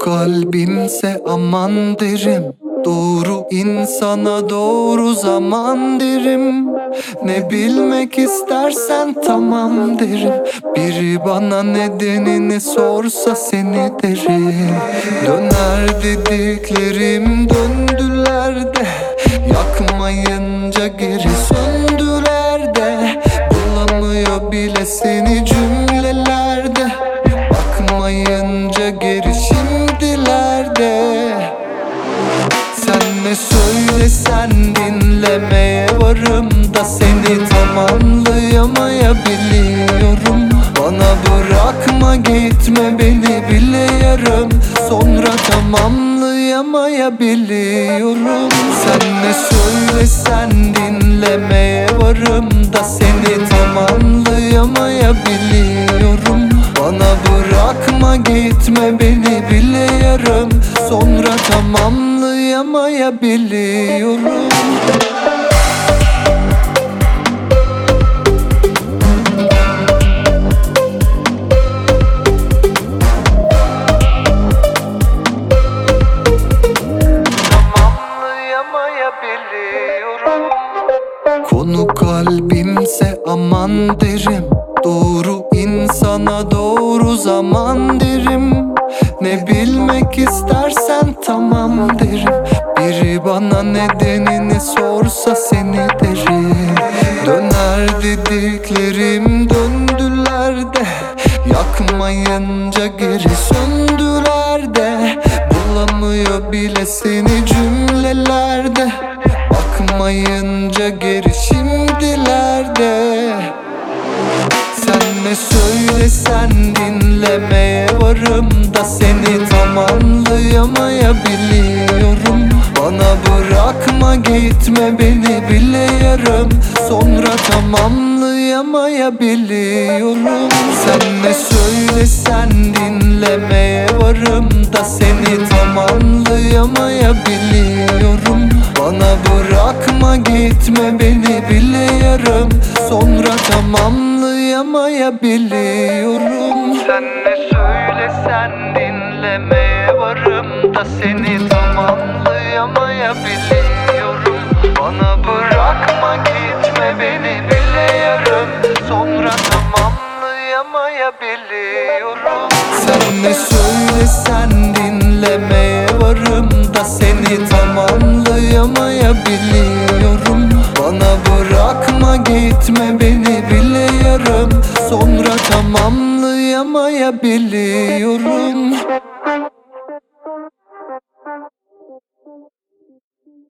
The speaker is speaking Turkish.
kalbimse aman derim, doğru insana doğru zaman derim. Ne bilmek istersen tamam derim, biri bana nedenini sorsa seni derim. Döner dediklerim döndüler de, yakmayınca geri söndüler de. Bulamıyor bile seni cümlelerde, bakmayınca geri şimdilerde. Sen ne söylesen dinlemeye varım da, seni tamamlayamayabiliyorum. Bana bırakma gitme beni bile yarım, sonra tamamlayamayabiliyorum. Sen ne söylesen dinlemeye varım da, seni tamamlayamayabiliyorum. Bana bırakma gitme beni bile yarım, sonra tamamlayamayabiliyorum. Konu kalbimse aman derim, doğru insana doğru zaman derim. Ne bilmek istersen tamam derim, biri bana nedenini sorsa seni derim. Döner dediklerim döndüler de, yakmayınca geri söndüler de. Bulamıyor bile seni cümlelerde, bakmayınca geri şimdilerde. Sen ne söylesen dinlemeye varım da, seni tamamlayamayabiliyorum. Bana bırakma gitme beni bile yarım, sonra tamamlayamayabiliyorum. Sen ne söylesen dinlemeye varım da, seni tamamlayamayabiliyorum. Bana bırakma gitme beni bile yarım, sonra tamamlayamayabiliyorum. Sen ne söylesen dinlemeye varım da, seni tamamlayamayabiliyorum. Bana bırakma gitme beni bile yarım, sonra tamamlayamayabiliyorum. Sen ne söylesen dinlemeye varım da, seni tamamlayamayabiliyorum. Bana bırakma gitme beni bile yarım, sonra tamamlayamayabiliyorum.